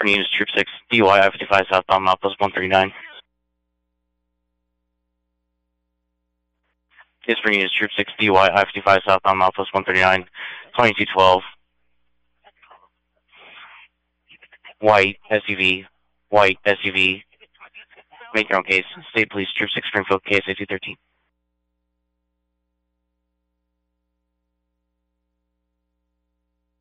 units, Troop 6, DUI I-55 southbound, milepost 139. Pittsburgh units, Troop 6, DUI I-55 southbound, milepost 139, 2212. White SUV. Make your own case. State Police, Troop 6, Springfield, KSA 213.